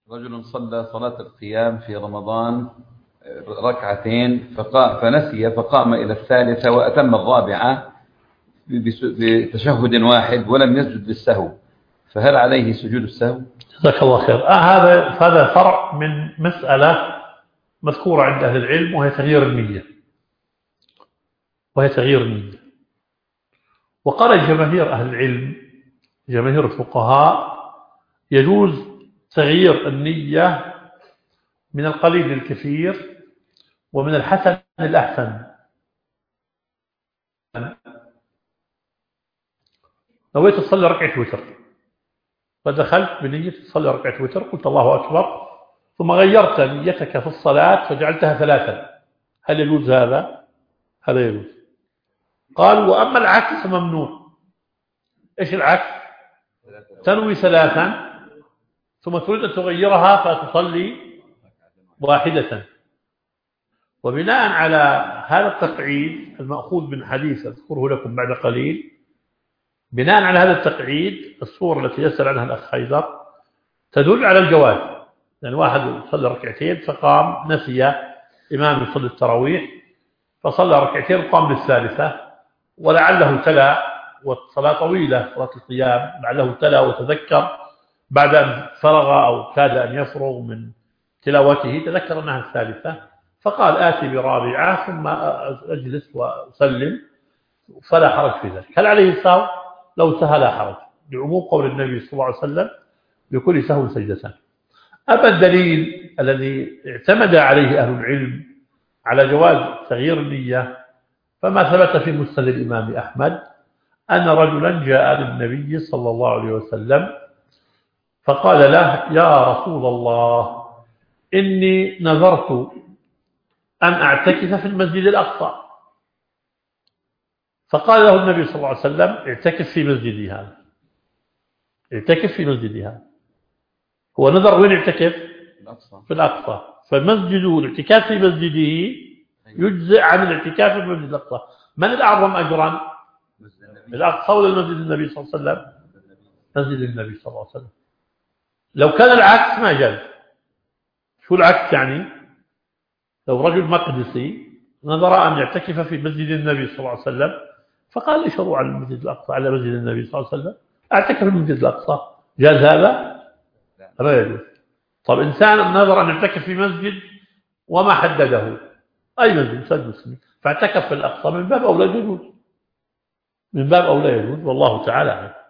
رجل صلى صلاة القيام في رمضان ركعتين فنسي فقام إلى الثالثة وأتم الرابعة بتشهد واحد ولم يسجد للسهو، فهل عليه سجود السهو؟ جزاك الله خير. هذا فرع من مسألة مذكورة عند أهل العلم، وهي تغيير النية. وقال جماهير أهل العلم، جماهير الفقهاء، يجوز تغيير النية من القليل للكثير ومن الحسن للأحسن. نويت تصلي ركعة وتر، فدخلت بنية تصلي ركعة وتر، قلت الله أكبر، ثم غيرت نيتك في الصلاة فجعلتها 3، هل يجوز هذا؟ هذا يجوز. قال وأما العكس ممنوع. إيش العكس؟ تنوي 3 ثم تريد أن تغيرها فتصلي 1. وبناء على هذا التقعيد المأخوذ من حديث أذكره لكم بعد قليل، بناء على هذا التقعيد الصورة التي يسأل عنها الأخ حيدر تدل على الجواز. يعني واحد يصلي ركعتين فقام، نسي إمام يصلي التراويح فصلى ركعتين وقام بالثالثة، ولعله تلا، والصلاة طويلة صلاة القيام، لعله تلا وتذكر بعد أن فرغ أو كاد أن يفرغ من تلاوته، تذكر أنها الثالثة فقال آتي برابعة ثم أجلس وأسلم، فلا حرج في ذلك. هل عليه السهو؟ لو سهى لا حرج، لعموم قول النبي صلى الله عليه وسلم لكل سهو سجدتان. أما الدليل الذي اعتمد عليه أهل العلم على جواز تغيير النية، فما ثبت في مسند الإمام أحمد أن رجلا جاء للنبي صلى الله عليه وسلم فقال له يا رسول الله إني نذرت أن أعتكف في المسجد الأقصى. فقال له النبي صلى الله عليه وسلم اعتكف في مسجدي هذا، اعتكف في مسجدي هذا. هو نذر وين يعتكف؟ في الأقصى، فمسجده الاعتكاف في مسجده يجزئ عن الاعتكاف في المسجد الأقصى. من الأعظم أجرا؟ الأقصى ولا المسجد النبي صلى الله عليه وسلم؟ مسجد النبي صلى الله عليه وسلم. لو كان العكس ما جاز. شو العكس يعني؟ لو رجل مقدسي نذر أن يعتكف في مسجد النبي صلى الله عليه وسلم فقال لي شروع على المسجد الأقصى، على مسجد النبي صلى الله عليه وسلم، اعتكف في المسجد الأقصى، جاز هذا؟ لا يجوز. طب إنسان نذر أن يعتكف في مسجد وما حدده، أي مسجد مسلم، فاعتكف في الأقصى، من باب أولى يجوز، من باب أولى يجوز، والله تعالى أعلم.